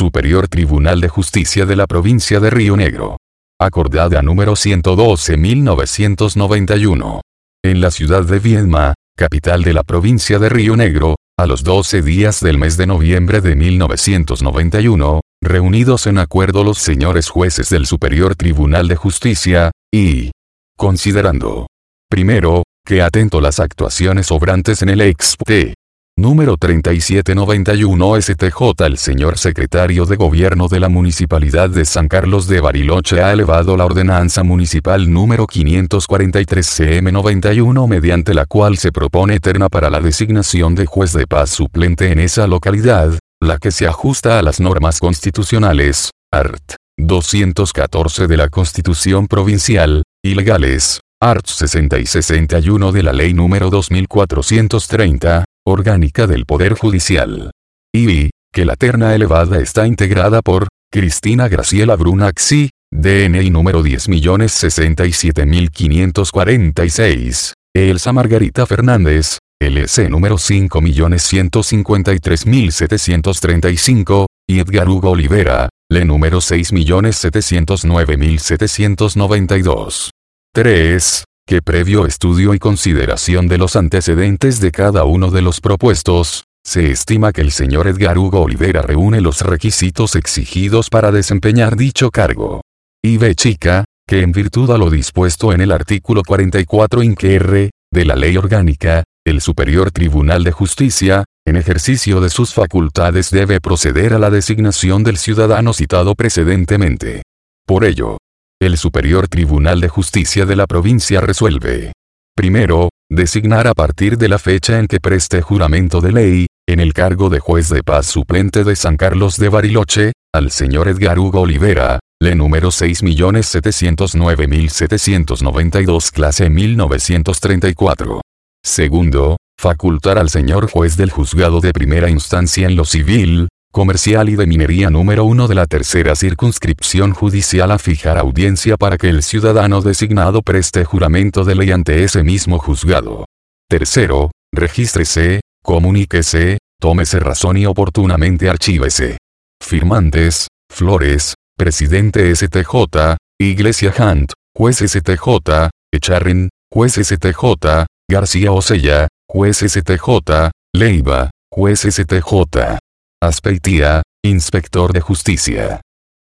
Superior Tribunal de Justicia de la Provincia de Río Negro. Acordada número 112-1991. En la ciudad de Viedma, capital de la provincia de Río Negro, a los 12 días del mes de noviembre de 1991, reunidos en acuerdo los señores jueces del Superior Tribunal de Justicia, y considerando, primero, que atento las actuaciones obrantes en el expte número 3791 STJ, el señor secretario de Gobierno de la Municipalidad de San Carlos de Bariloche ha elevado la ordenanza municipal número 543 CM91 mediante la cual se propone terna para la designación de juez de paz suplente en esa localidad, la que se ajusta a las normas constitucionales, art. 214 de la Constitución Provincial, y legales, art. 60 y 61 de la Ley número 2430, Orgánica del Poder Judicial. Y, que la terna elevada está integrada por, Cristina Graciela Brunaxi, DNI número 10.067.546, Elsa Margarita Fernández, LC número 5.153.735, y Edgar Hugo Olivera, LE número 6.709.792. 3. Que previo estudio y consideración de los antecedentes de cada uno de los propuestos, se estima que el señor Edgar Hugo Olivera reúne los requisitos exigidos para desempeñar dicho cargo. Y B chica, que en virtud a lo dispuesto en el artículo 44 inq.r. de la Ley Orgánica, el Superior Tribunal de Justicia, en ejercicio de sus facultades debe proceder a la designación del ciudadano citado precedentemente. Por ello, el Superior Tribunal de Justicia de la provincia resuelve. Primero, designar a partir de la fecha en que preste juramento de ley, en el cargo de juez de paz suplente de San Carlos de Bariloche, al señor Edgar Hugo Olivera, LE número 6.709.792 clase 1934. Segundo, facultar al señor juez del juzgado de primera instancia en lo civil, comercial y de minería número 1 de la tercera circunscripción judicial a fijar audiencia para que el ciudadano designado preste juramento de ley ante ese mismo juzgado. Tercero, regístrese, comuníquese, tómese razón y oportunamente archívese. Firmantes, Flores, Presidente STJ, Iglesia Hunt, Juez STJ, Echarren, Juez STJ, García Osella, Juez STJ, Leiva, Juez STJ. Aspeitia, Inspector de Justicia.